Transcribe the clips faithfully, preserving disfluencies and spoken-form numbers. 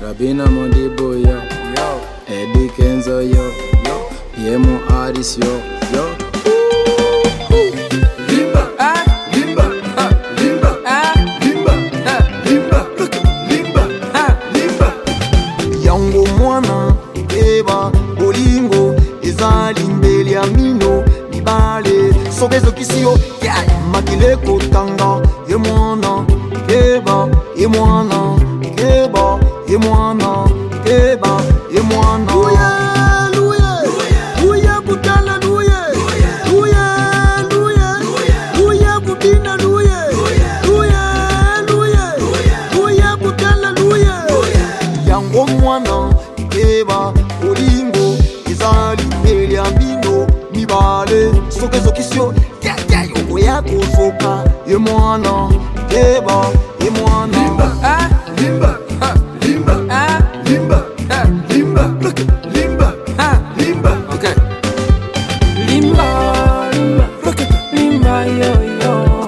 Rabina Modibo yo, yo, Eddie Kenzo yo, yo, Piemo Aris yo, yo. Limba, ah, limba, ah, limba, ah, limba, ah, limba, limba, ah, limba. Yango mwana, eba, bolingo, ezali mbele ya mino, nibale, sokezo kisio, yeah, makile kotanga, ye mwana, eba, ye mwana, eba, ye mwana, eba, ye mwana. Louye, louye, louye kutala louye, louye, louye, louye kubina louye, louye, louye, louye kutala louye. Yango mwana, eba, olingo, ezali mbele ya mbino, mibale, sokezo kisio, yeah, yeah, yongo ya kosoka, ye mwana, eba, ye mwana. Limba, ah, limba, ah, limba, ah, limba, ah, limba, limba, ah, limba. Okay. Limba, limba, limba yo yo,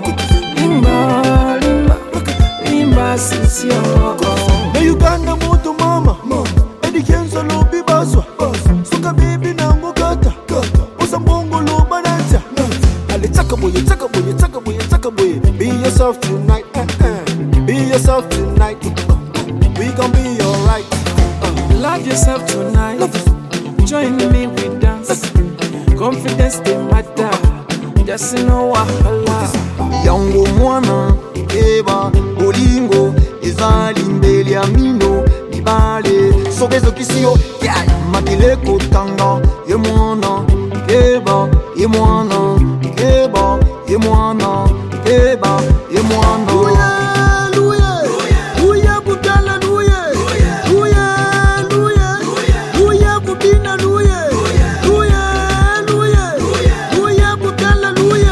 limba, limba, limba sisio. Na Uganda moto mama, Eddie Kenzo lobi bazwa, soka baby nango kata, usa mbongo lo banata. Ale taka boye, taka boye, taka boye, taka boye. Be yourself tonight, eh, eh. Be yourself tonight. We gon' be alright. Love yourself tonight. Join me with dance. Confidence they matter. Just know wahala. Yango mwana, eba, bolingo, ezali mbele ya mino, nibale, sokezo kisio, yeah, makile kotanga, ye mwana, eba, ye mwana, eba, ye mwana, eba, ye mwana. Louye, louye, louye kutala louye, louye, louye, louye kubina louye, louye, louye, louye kutala louye.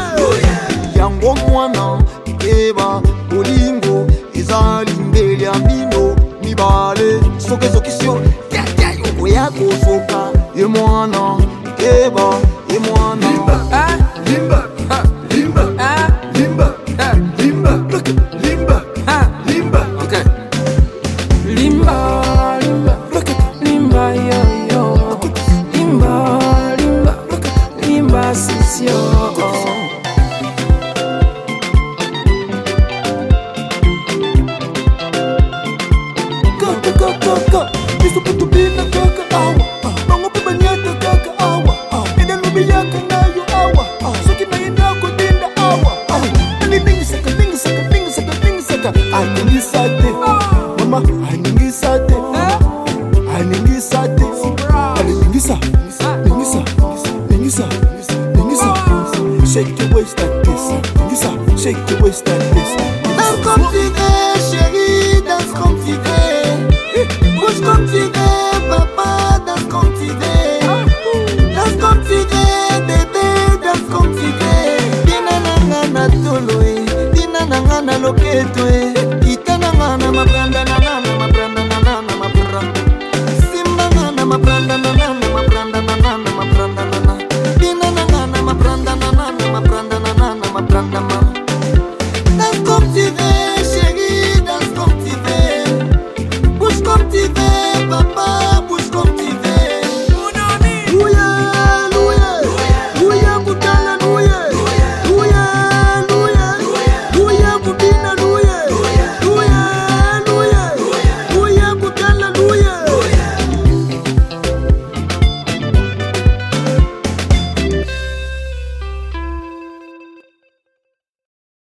Yango mwana, eba, bolingo, ezali mbele ya mbino, mibale, sokezo kisio, yeah, yeah, yongo ya kosoka, ye mwana, eba, ye mwana. Limba, ah, limba, ah, limba, ah, limba, ah, limba, limba, ah, limba. Okay. Limba, limba, limba yo yo, limba, limba, limba sisio. Kaka kaka kaka, isu putu bina kaka awa, bango pibanyata kaka awa, ina lubi yaka nayo awa, suki na ina kudinda awa, ani ningi saka ningi saka ningi saka ningi saka, aningi sate, mama aningi sate, aningi sate, aningi sa, ningi sa, ningi sa, ningi sa, shake your waist like this, ningi sa, shake your waist like this. Danse comme tu veux, chérie, danse comme tu veux. Bouge comme tu veux, papa, danse comme tu veux. Danse comme tu veux, bébé, danse comme tu veux. Dina nanga na tolo, dina nanga na loketo, ita nanga na mabanda.